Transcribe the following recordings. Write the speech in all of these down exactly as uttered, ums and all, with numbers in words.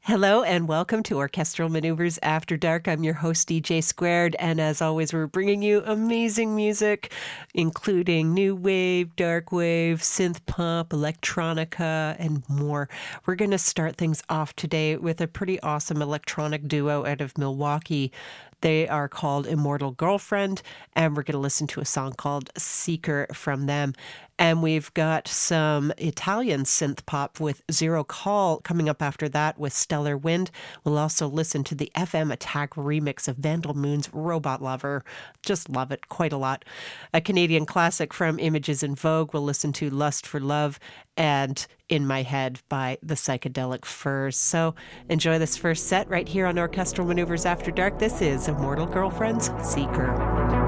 Hello and welcome to Orchestral Maneuvers After Dark. I'm your host, D J Squared, and as always, we're bringing you amazing music, including new wave, dark wave, synth pop, electronica, and more. We're going to start things off today with a pretty awesome electronic duo out of Milwaukee. They are called Immortal Girlfriend, and we're going to listen to a song called Seeker from them. And we've got some Italian synth pop with Zero Call coming up after that with Stellar Wind. We'll also listen to the F M Attack remix of Vandal Moon's Robot Lover. Just love it quite a lot. A Canadian classic from Images in Vogue. We'll listen to Lust for Love and In My Head by the Psychedelic Furs. So enjoy this first set right here on Orchestral Maneuvers After Dark. This is Immortal Girlfriend's Seeker.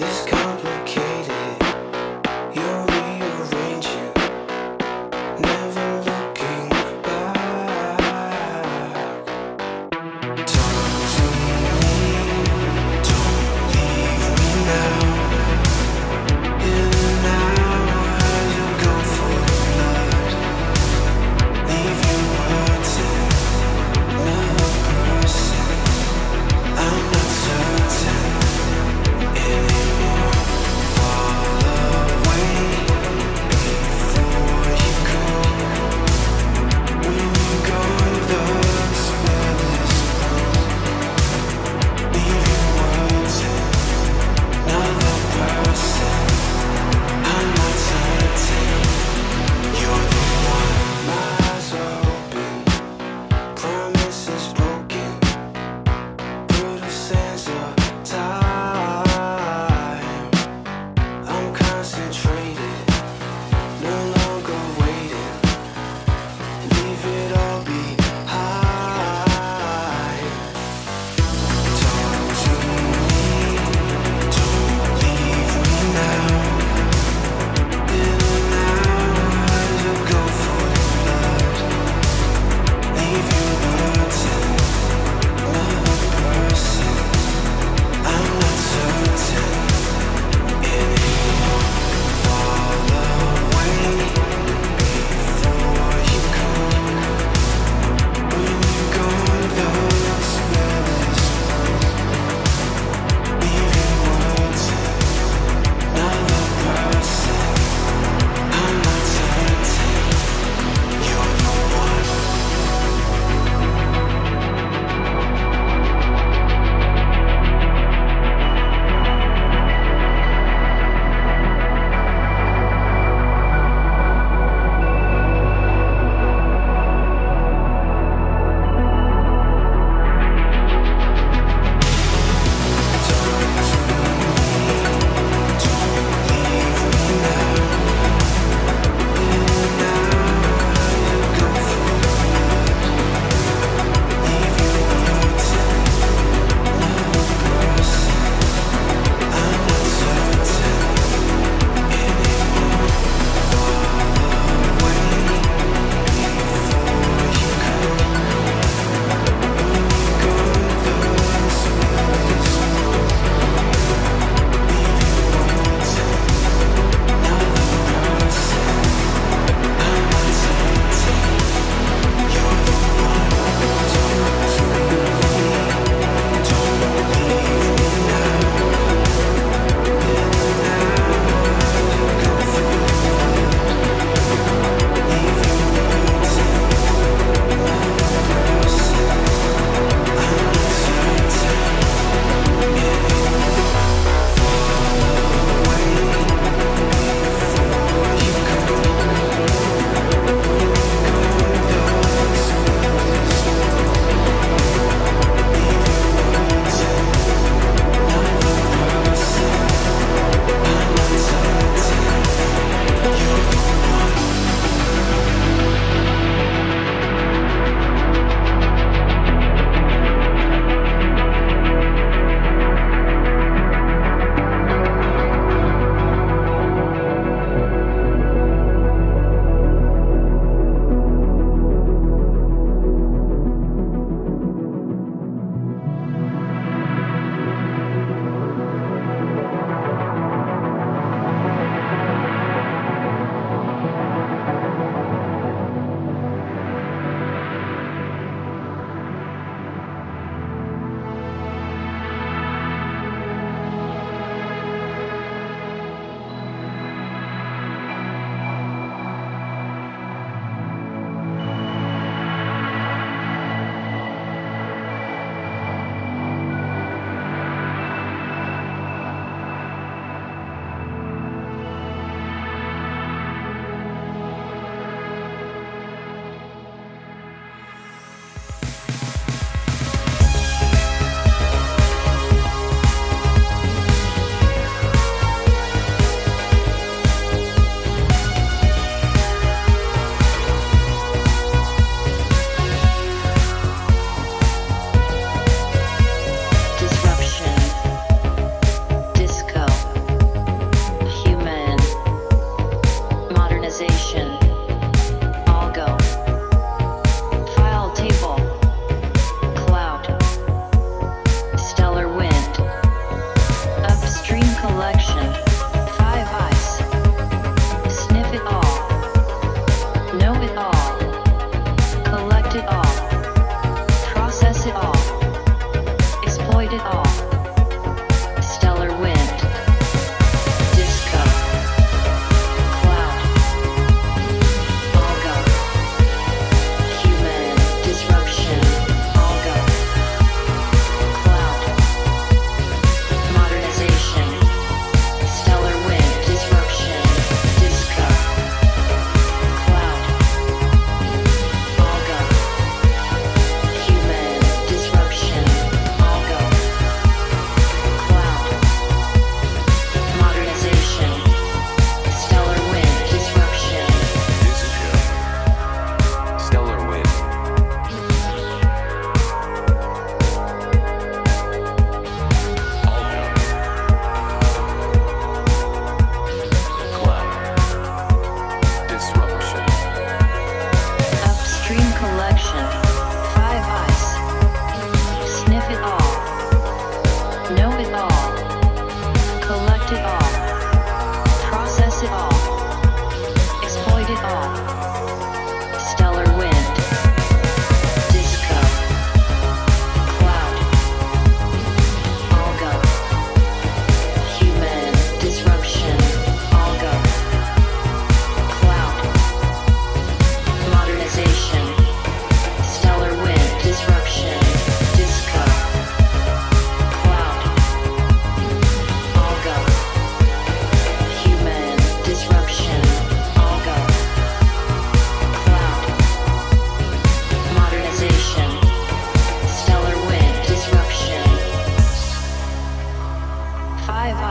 Never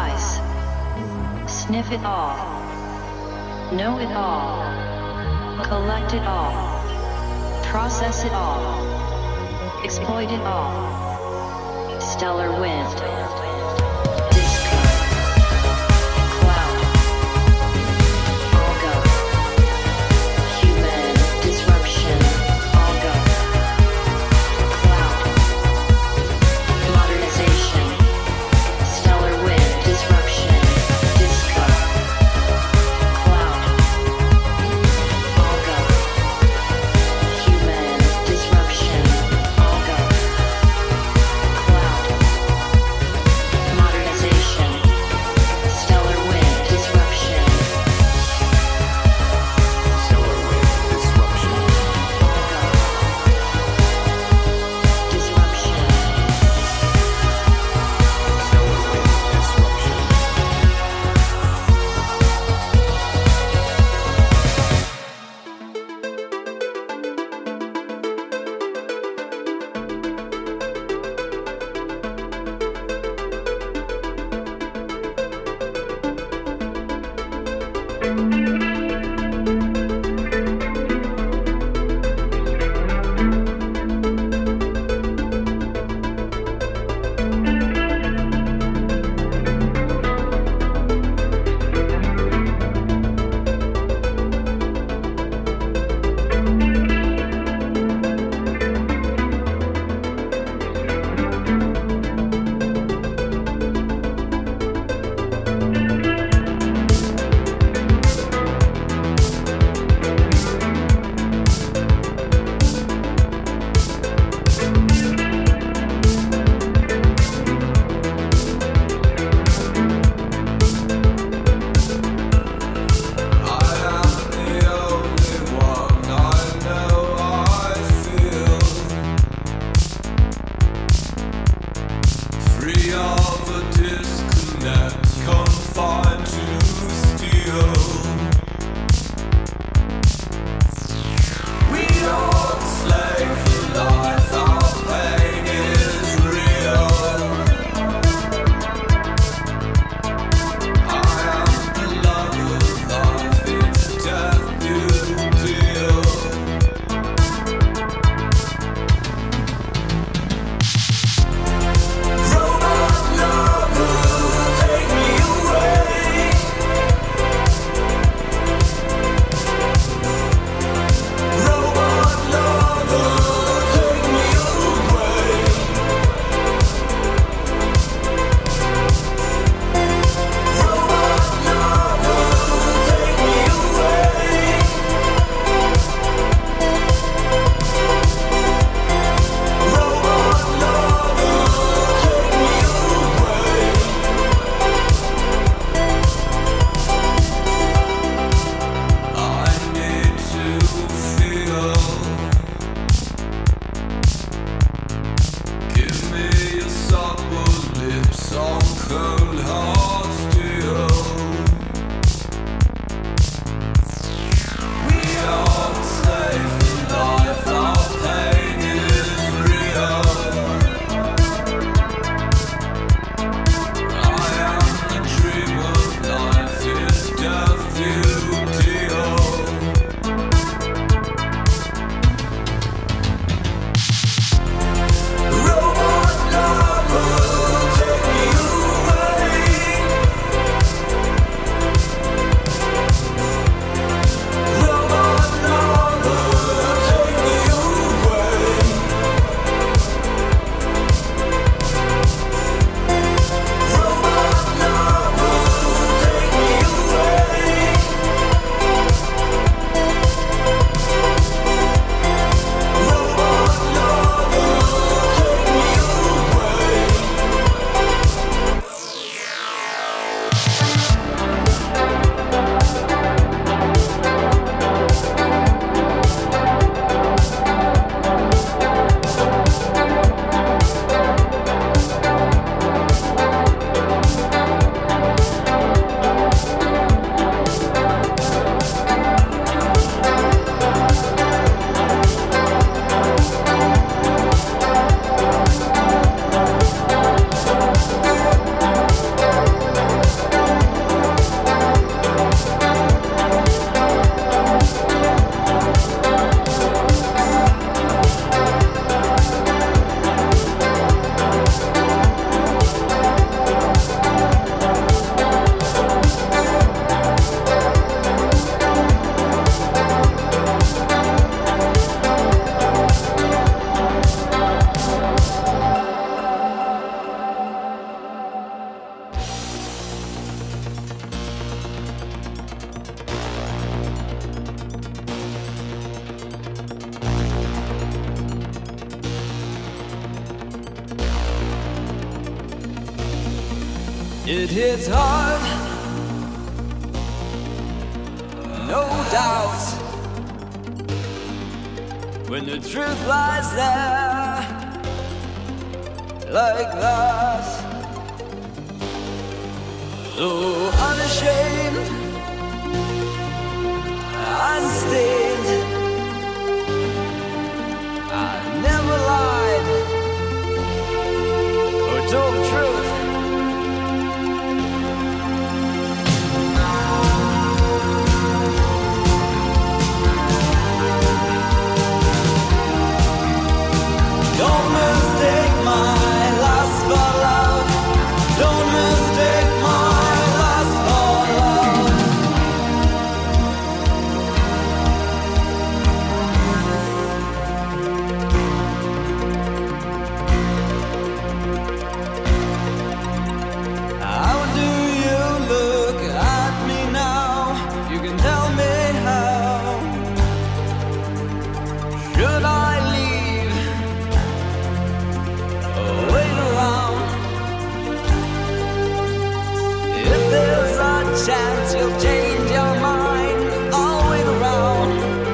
precise. Sniff it all. Know it all. Collect it all. Process it all. Exploit it all. Stellar wind. It hits hard, no doubt, when the truth lies there like that. So unashamed, unstained, I never lied or told the truth. Don't mistake my lust for love. Don't mistake my lust for love. How do you look at me now? You can tell me how. Should I leave or wait around? If there's a chance you'll change your mind, I'll wait around.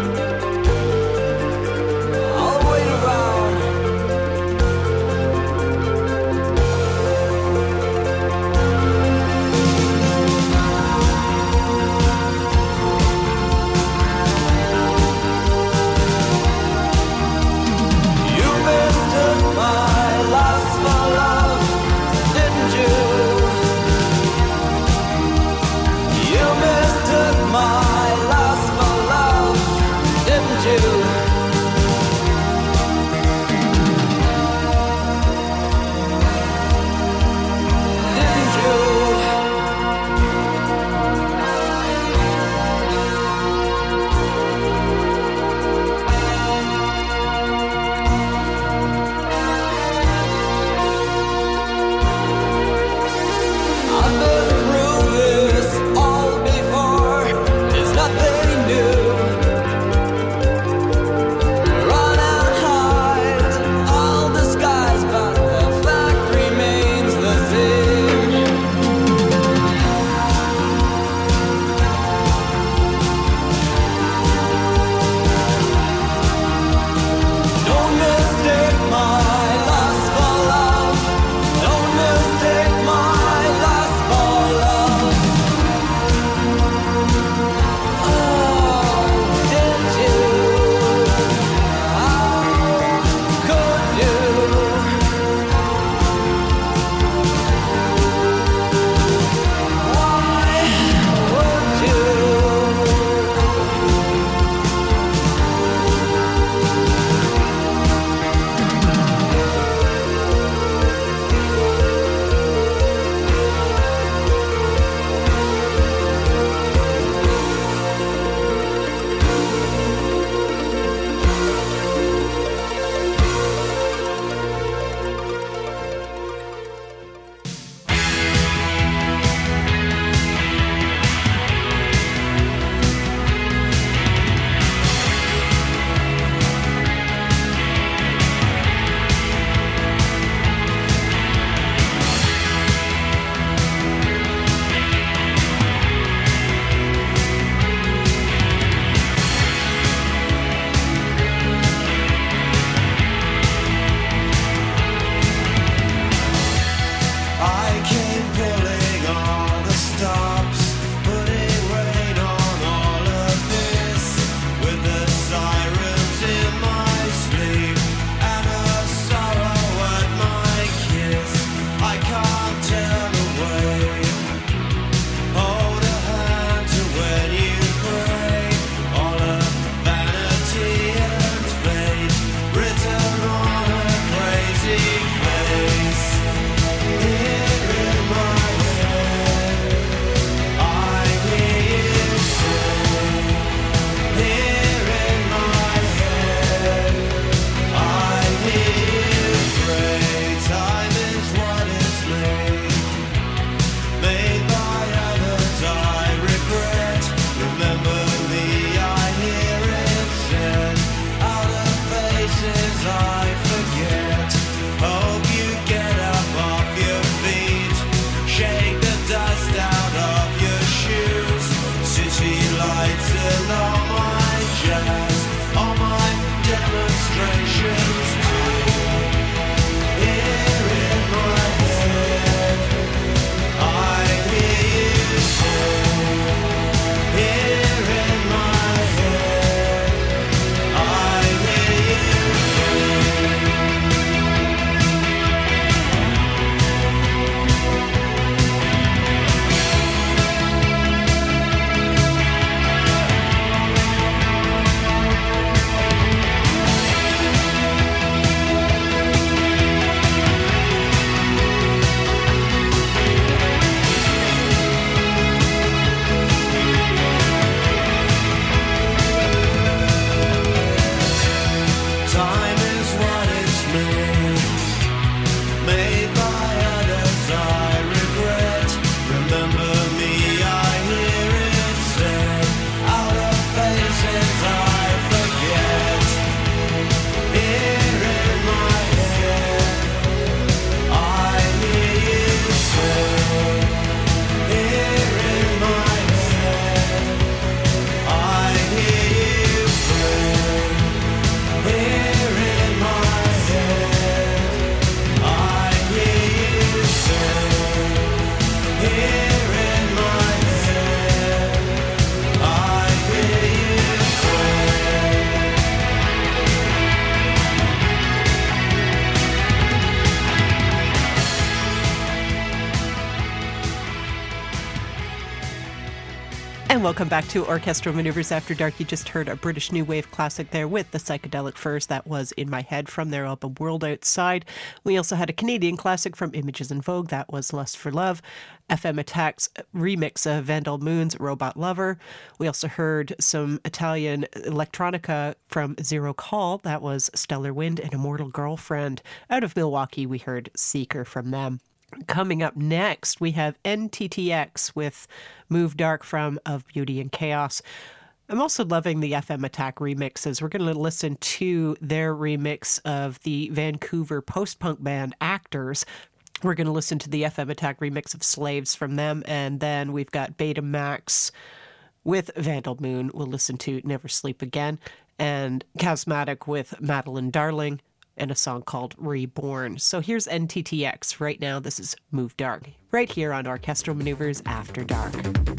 I'll wait around. You mistook my lust for love, didn't you? You mistook And welcome back to Orchestral Maneuvers After Dark. You just heard a British New Wave classic there with the Psychedelic Furs. That was In My Head from their album World Outside. We also had a Canadian classic from Images in Vogue. That was Lust for Love. F M Attack's remix of Vandal Moon's Robot Lover. We also heard some Italian electronica from Zero Call. That was Stellar Wind and Immortal Girlfriend. Out of Milwaukee, we heard Seeker from them. Coming up next, we have N T T X with Move Dark from Of Beauty and Chaos. I'm also loving the F M Attack remixes. We're going to listen to their remix of the Vancouver post-punk band Actors. We're going to listen to the F M Attack remix of Slaves from them, and then we've got Betamax with Vandal Moon. We'll listen to Never Sleep Again, and Chasmatic with Madeline Darling, and a song called Reborn. So here's N T T X. Right now, this is Move Dark, right here on Orchestral Maneuvers After Dark.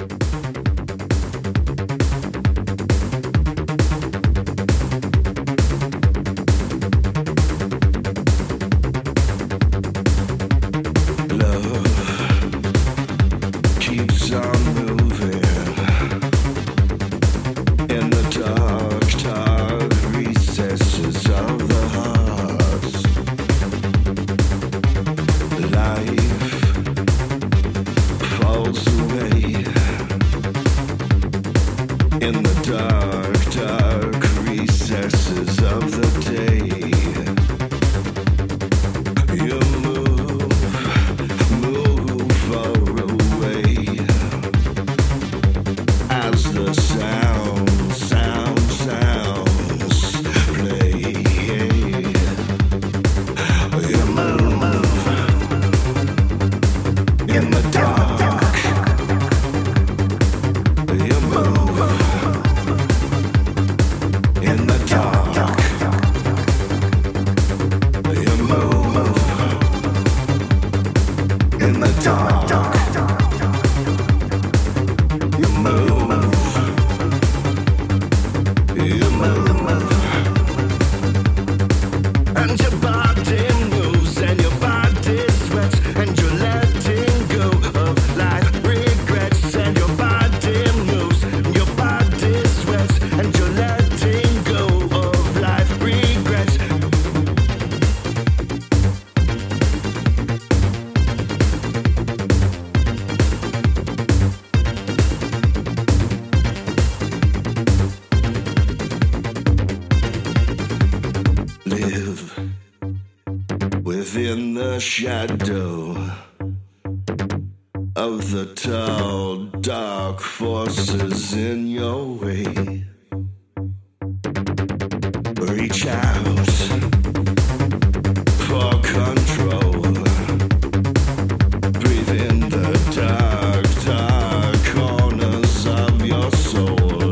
Shadow of the tall, dark forces in your way. Reach out for control. Breathe in the dark, dark corners of your soul.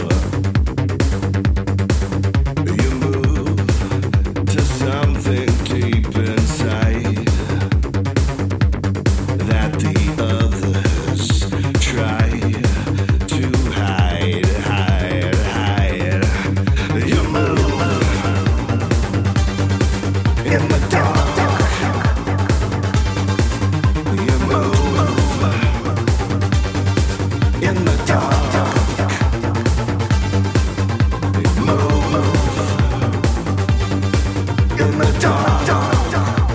You move to something deep inside that the others try to hide, hide, hide. You move in the dark. You move in the dark. You move in the dark.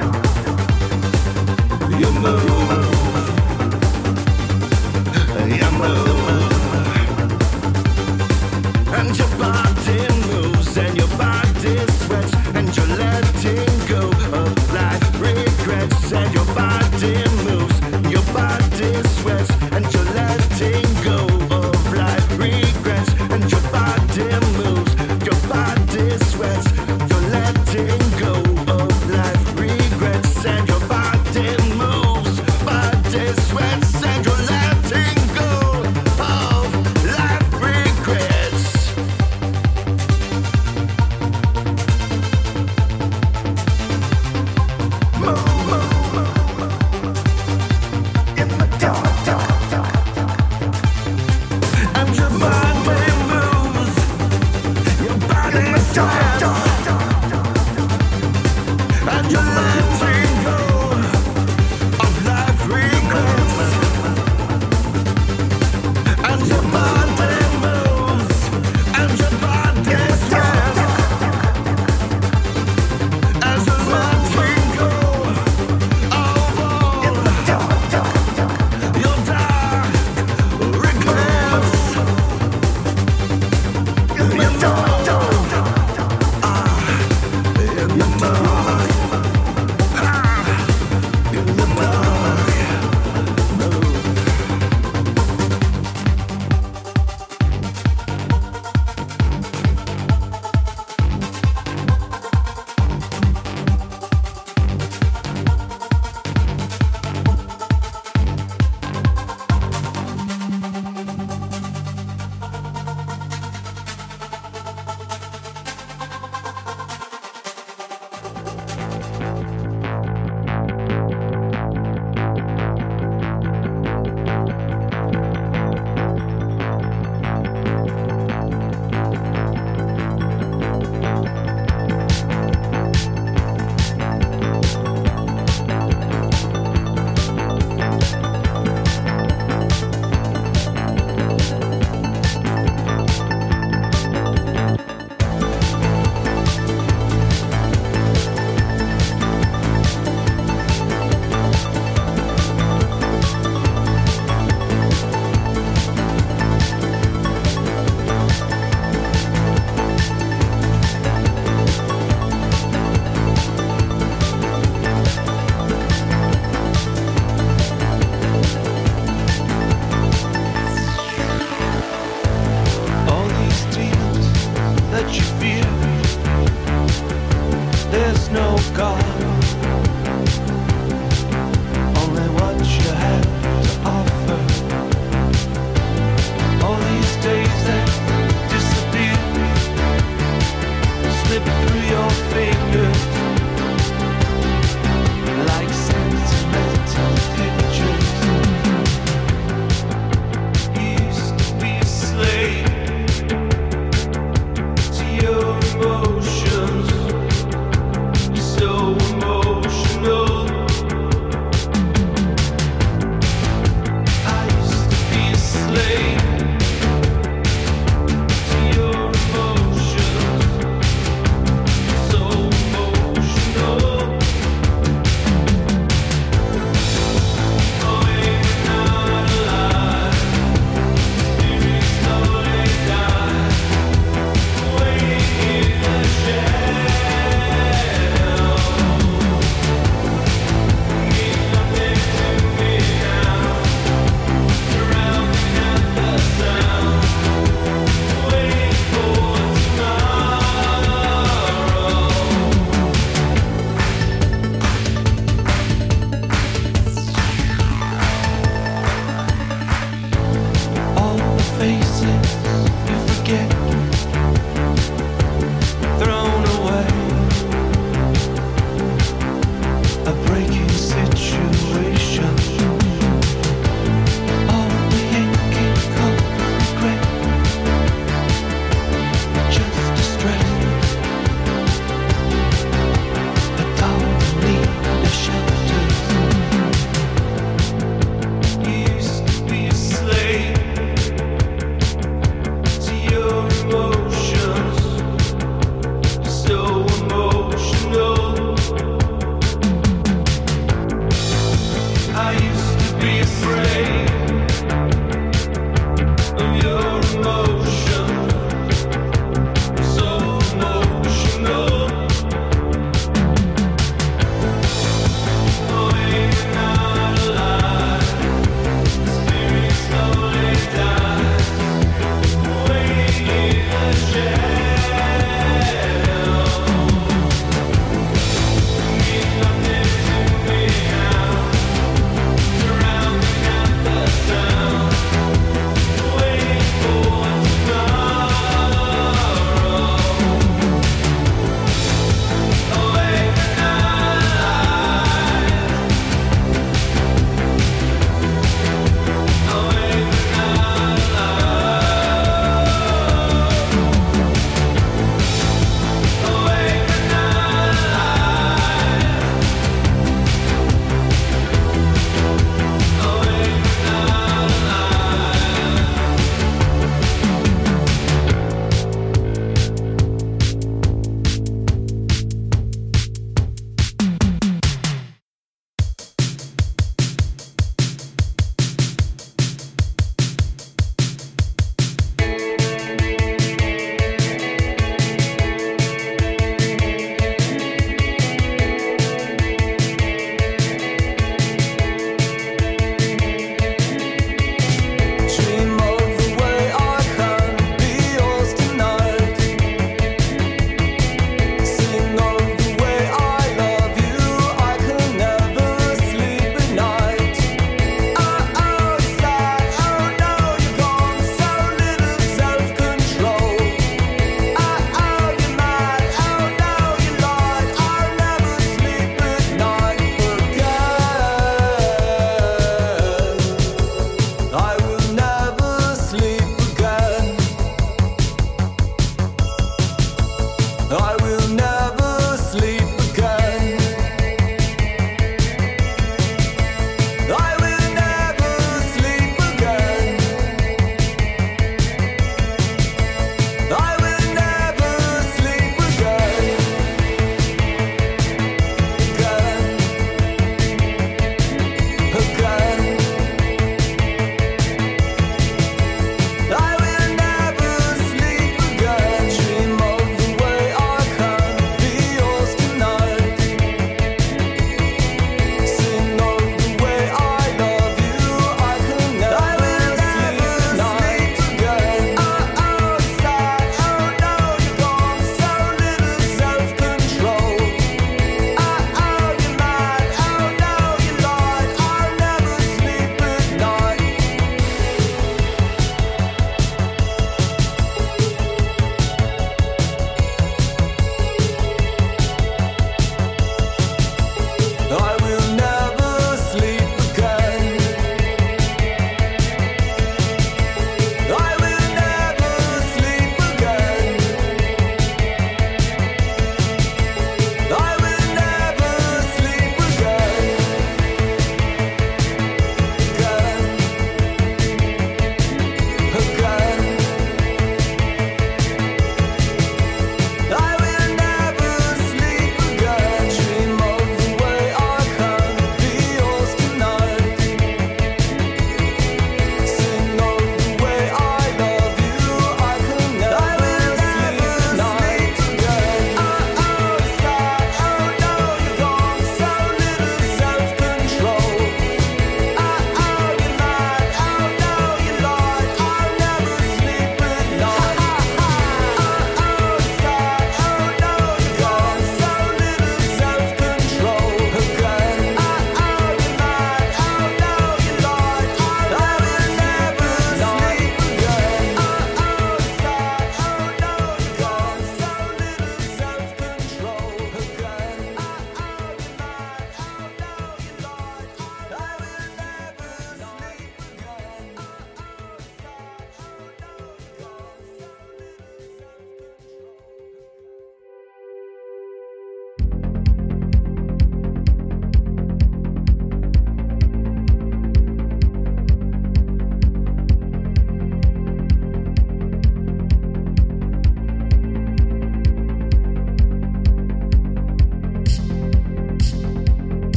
You move. You move, and your body moves, and your body sweats, and you're letting go of life regrets, and your body moves, your body sweats, and you're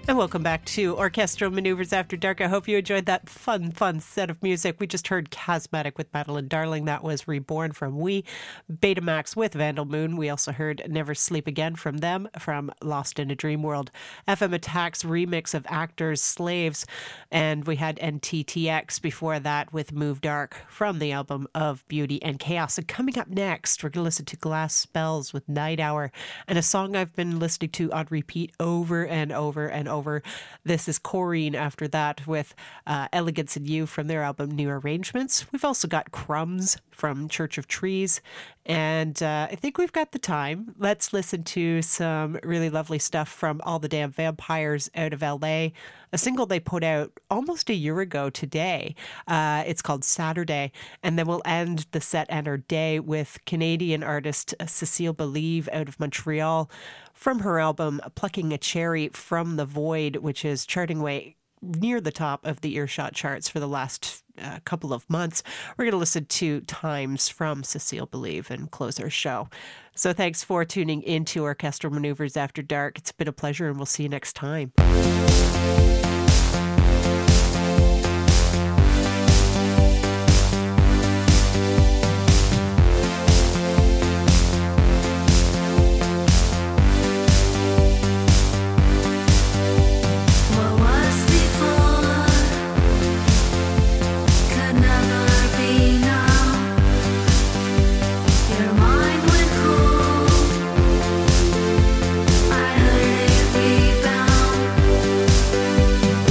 And welcome back to Orchestral Maneuvers After Dark. I hope you enjoyed that fun, fun set of music. We just heard Chasmatic with Madeline Darling. That was Reborn from We. Betamax with Vandal Moon. We also heard Never Sleep Again from them, from Lost in a Dream World. F M Attack's remix of Actors, Slaves. And we had N T T X before that with Move Dark from the album of Beauty and Chaos. And coming up next, we're going to listen to Glass Spells with Night Hour, and a song I've been listening to on repeat over and over and over. Over. This is Corrine after that with uh, Elegance and You from their album New Arrangements. We've also got Crumbs from Church of Trees. And uh, I think we've got the time. Let's listen to some really lovely stuff from All the Damn Vampires out of L A, a single they put out almost a year ago today. Uh, it's called Saturday. And then we'll end the set and our day with Canadian artist Cecile Believe out of Montreal from her album Plucking a Cherry from the Void, which is charting way near the top of the Earshot charts for the last uh, couple of months. We're going to listen to Times from Cecile Believe and close our show. So thanks for tuning into Orchestral Maneuvers After Dark. It's been a pleasure, and we'll see you next time. I heard it rebound.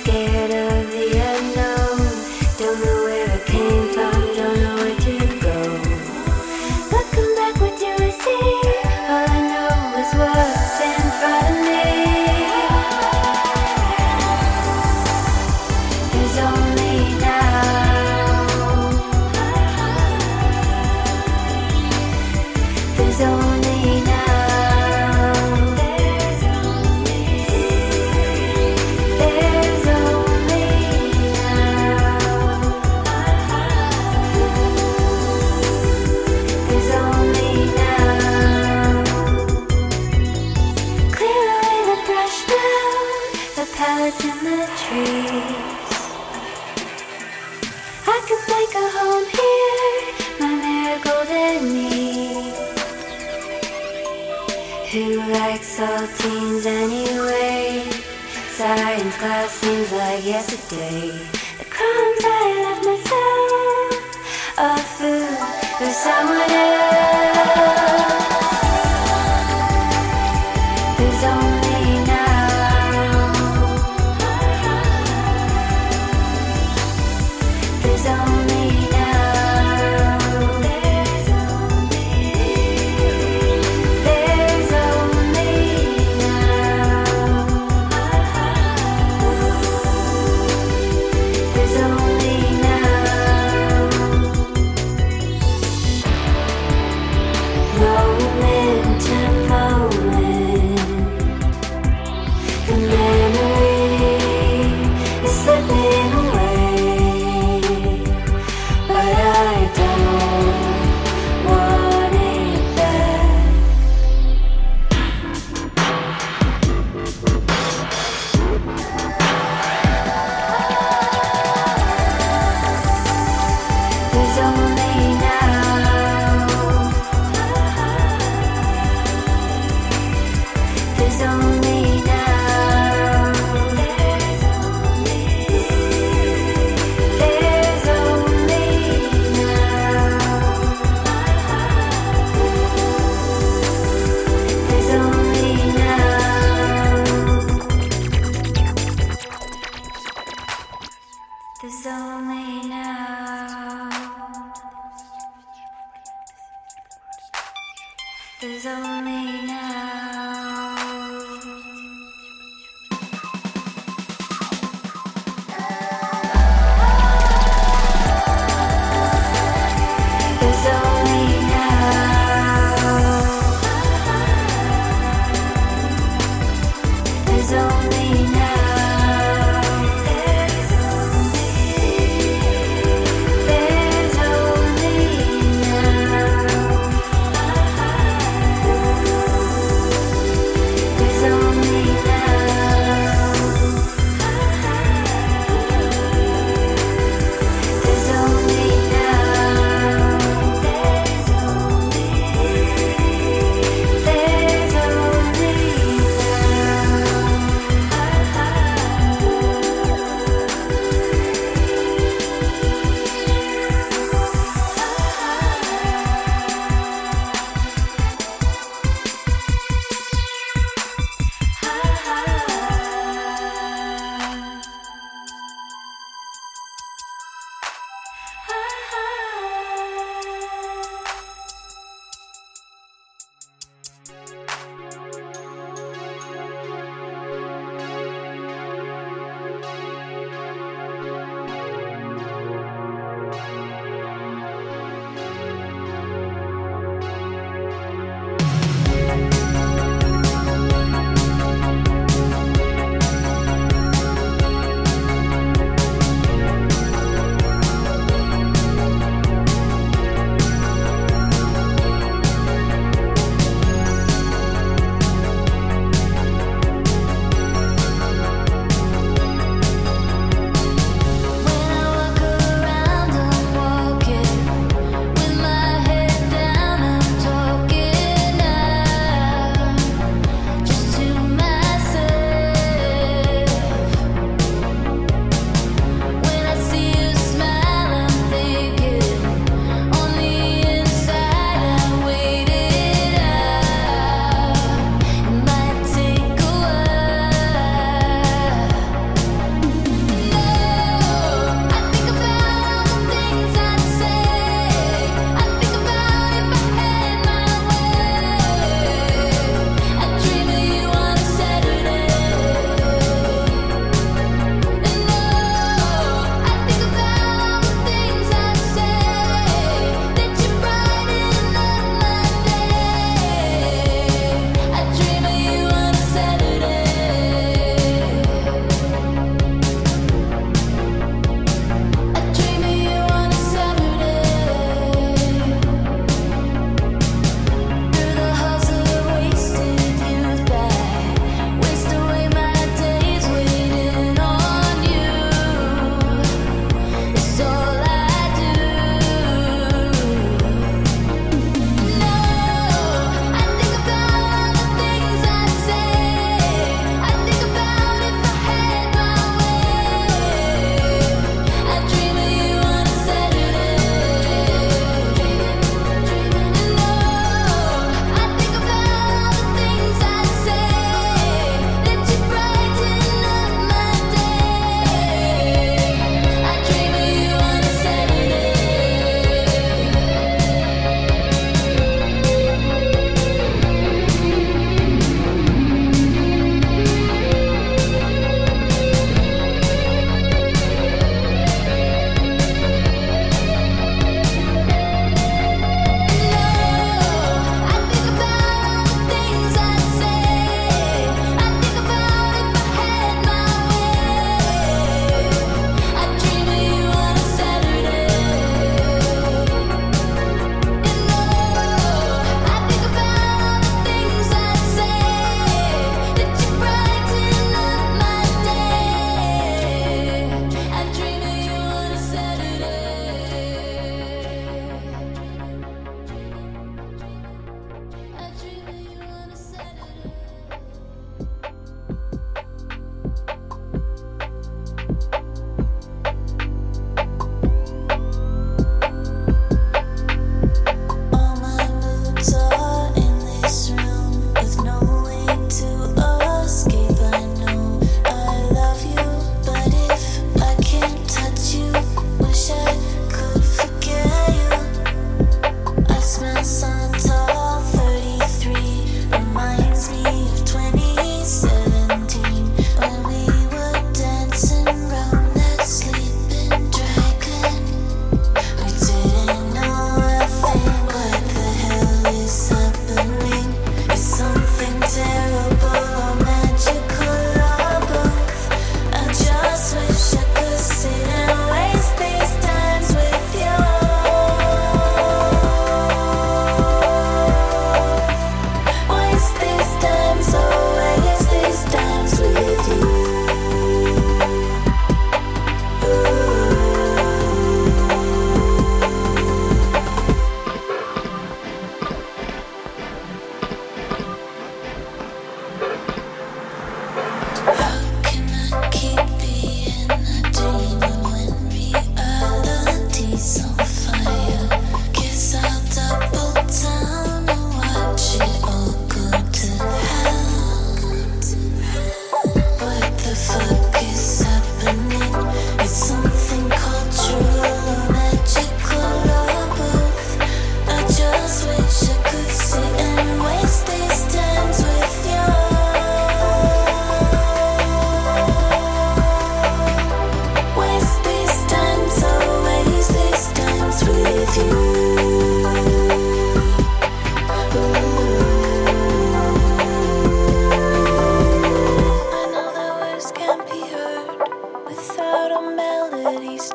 scared of the unknown. Don't know where it came from, don't know where to go. Looking back, what do I see? All I know is what's in front of me. There's only now. There's only now. There's only. There's only now. There's only now. Clear away the brush now, the pallets in the trees. I could make a home here, my marigold and me. Who likes saltines anyway? Science class seems like yesterday. The crumbs I left myself are food for someone else. There's only now. There's only now. There's only. There's only now. There's only now.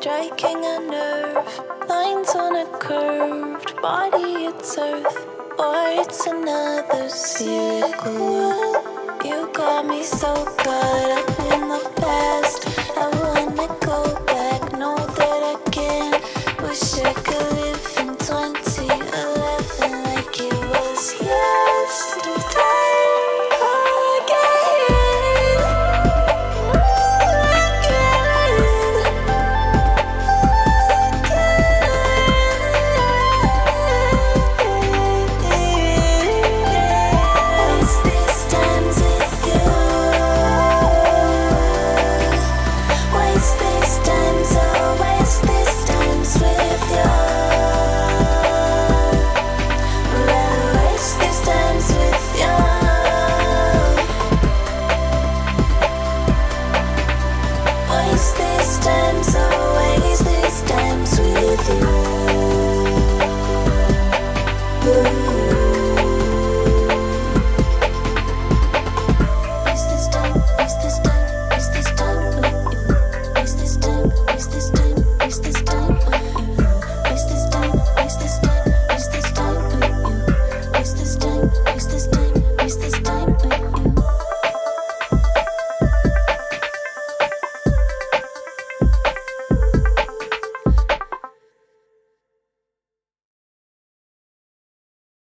striking a nerve. Lines on a curved body, it's earth, or it's another circle. You got me so caught up.